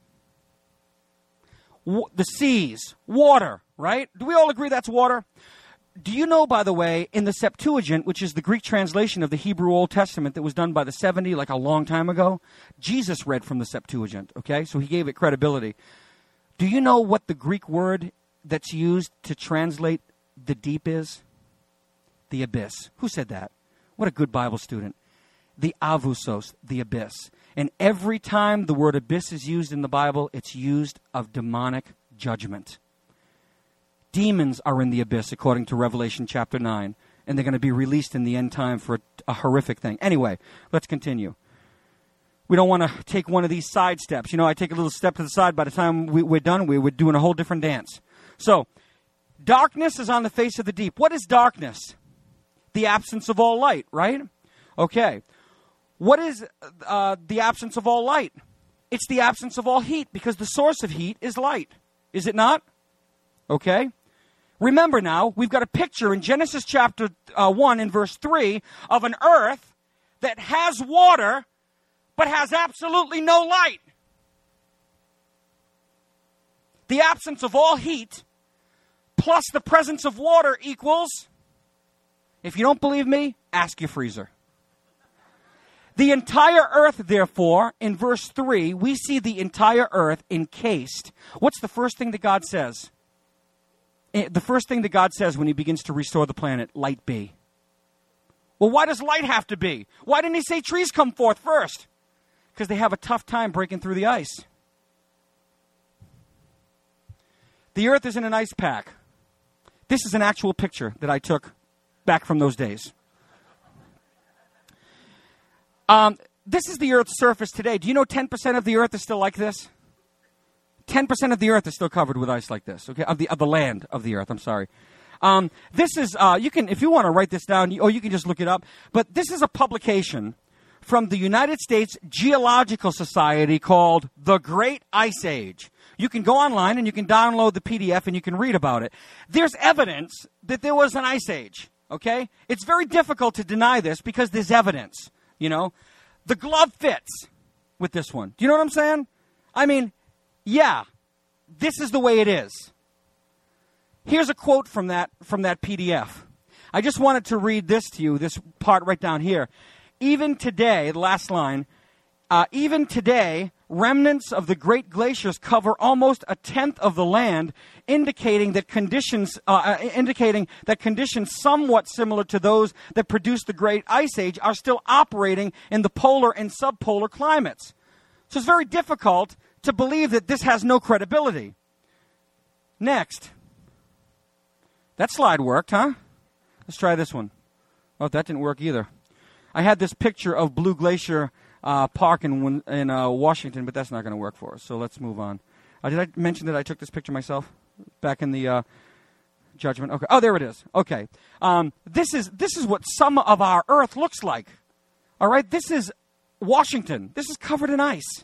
A: W- the seas, water, right? Do we all agree that's water? Do you know, by the way, in the Septuagint, which is the Greek translation of the Hebrew Old Testament that was done by the seventy, like a long time ago, Jesus read from the Septuagint, okay? So he gave it credibility. Do you know what the Greek word that's used to translate the deep is? The abyss. Who said that? What a good Bible student. The avusos, the abyss. And every time the word abyss is used in the Bible, it's used of demonic judgment. Demons are in the abyss, according to Revelation chapter nine, and they're going to be released in the end time for a, a horrific thing. Anyway, let's continue. We don't want to take one of these side steps. You know, I take a little step to the side. By the time we, we're done, we, we're doing a whole different dance. So, darkness is on the face of the deep. What is darkness? The absence of all light, right? Okay. What is uh, the absence of all light? It's the absence of all heat, because the source of heat is light. Is it not? Okay. Remember now, we've got a picture in Genesis chapter uh, one and verse three of an earth that has water but has absolutely no light. The absence of all heat plus the presence of water equals, if you don't believe me, ask your freezer. The entire earth, therefore, in verse three, we see the entire earth encased. What's the first thing that God says? The first thing that God says when he begins to restore the planet, light be. Well, why does light have to be? Why didn't he say trees come forth first? Because they have a tough time breaking through the ice. The earth is in an ice pack. This is an actual picture that I took back from those days. Um, this is the Earth's surface today. Do you know ten percent of the Earth is still like this? ten percent of the Earth is still covered with ice like this. Okay, of the of the land of the Earth. I'm sorry. Um, this is uh, you can if you want to write this down, you, or you can just look it up. But this is a publication from the United States Geological Society called "The Great Ice Age." You can go online and you can download the P D F and you can read about it. There's evidence that there was an ice age. Okay, it's very difficult to deny this because there's evidence. You know, the glove fits with this one. Do you know what I'm saying? I mean, yeah, this is the way it is. Here's a quote from that from that P D F. I just wanted to read this to you, this part right down here. Even today, the last line, uh, even today, remnants of the great glaciers cover almost a tenth of the land, indicating that conditions, uh, indicating that conditions somewhat similar to those that produced the Great Ice Age are still operating in the polar and subpolar climates. So it's very difficult to believe that this has no credibility. Next. That slide worked, huh? Let's try this one. Oh, that didn't work either. I had this picture of Blue Glacier Uh, park in, in uh, Washington, but that's not going to work for us. So let's move on. Uh, did I mention that I took this picture myself back in the uh, judgment? Okay. Oh, there it is. Okay. Um, this is this is what some of our Earth looks like. All right. This is Washington. This is covered in ice.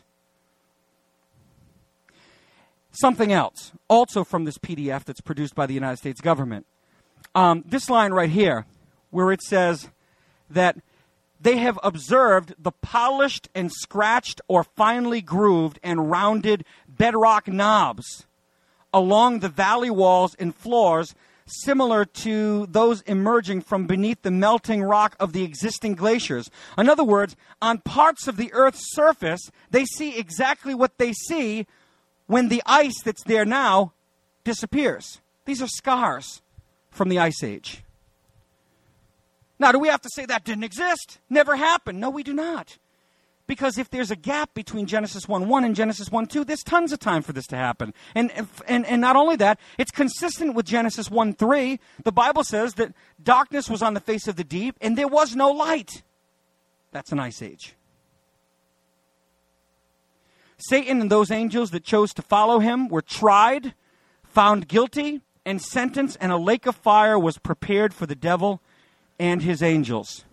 A: Something else, also from this P D F that's produced by the United States government. Um, this line right here, where it says that they have observed the polished and scratched or finely grooved and rounded bedrock knobs along the valley walls and floors similar to those emerging from beneath the melting rock of the existing glaciers. In other words, on parts of the Earth's surface, they see exactly what they see when the ice that's there now disappears. These are scars from the Ice Age. Now, do we have to say that didn't exist? Never happened? No, we do not. Because if there's a gap between Genesis one one and Genesis one two, there's tons of time for this to happen. And, and, and not only that, it's consistent with Genesis one three. The Bible says that darkness was on the face of the deep and there was no light. That's an ice age. Satan and those angels that chose to follow him were tried, found guilty, and sentenced, and a lake of fire was prepared for the devil and his angels.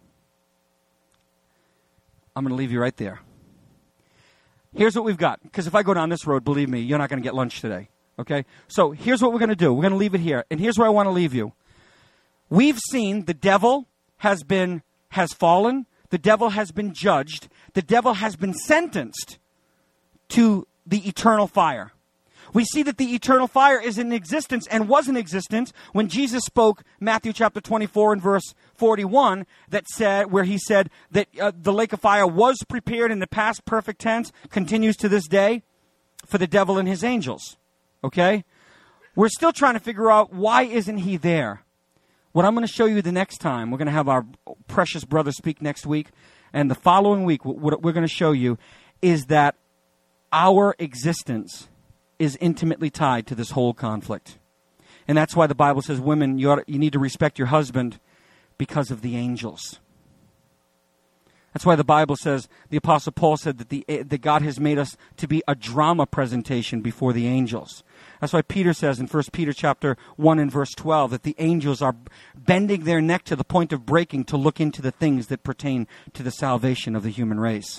A: I'm going to leave you right there. Here's what we've got. Because if I go down this road, believe me, you're not going to get lunch today. Okay? So here's what we're going to do. We're going to leave it here. And here's where I want to leave you. We've seen the devil has been, has fallen. The devil has been judged. The devil has been sentenced to the eternal fire. We see that the eternal fire is in existence and was in existence when Jesus spoke Matthew chapter twenty-four and verse forty-one, that said, where he said that uh, the lake of fire was prepared in the past perfect tense, continues to this day for the devil and his angels. Okay? We're still trying to figure out why isn't he there? What I'm going to show you the next time, we're going to have our precious brother speak next week, and the following week, what we're going to show you is that our existence is intimately tied to this whole conflict. And that's why the Bible says, women, you, ought, you need to respect your husband because of the angels. That's why the Bible says, the Apostle Paul said that, the, that God has made us to be a drama presentation before the angels. That's why Peter says in First Peter chapter one and verse twelve that the angels are bending their neck to the point of breaking to look into the things that pertain to the salvation of the human race.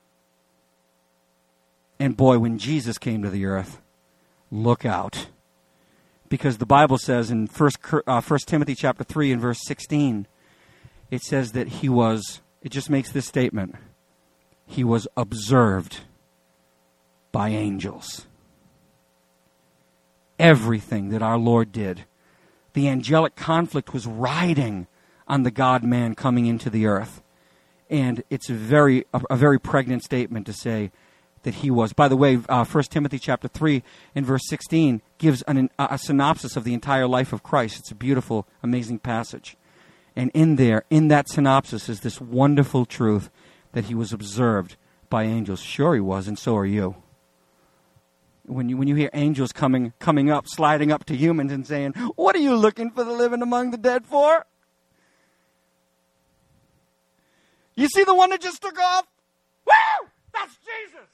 A: And boy, when Jesus came to the earth, look out. Because the Bible says in First, uh, First Timothy chapter three and verse sixteen, it says that he was, It just makes this statement. He was observed by angels. Everything that our Lord did, the angelic conflict was riding on the God-man coming into the earth. And it's a very, a, a very pregnant statement to say that he was. By the way, uh, First Timothy chapter three and verse sixteen gives an, a, a synopsis of the entire life of Christ. It's a beautiful, amazing passage. And in there, in that synopsis, is this wonderful truth that he was observed by angels. Sure he was, and so are you. When you when you hear angels coming coming up, sliding up to humans and saying, "What are you looking for the living among the dead for? You see the one that just took off? Woo! That's Jesus!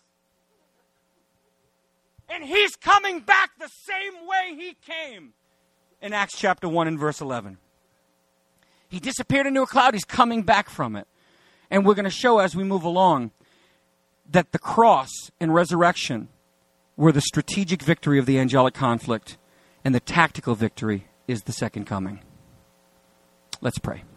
A: And he's coming back the same way he came." In Acts chapter one and verse eleven. He disappeared into a cloud. He's coming back from it. And we're going to show as we move along that the cross and resurrection were the strategic victory of the angelic conflict, and the tactical victory is the second coming. Let's pray.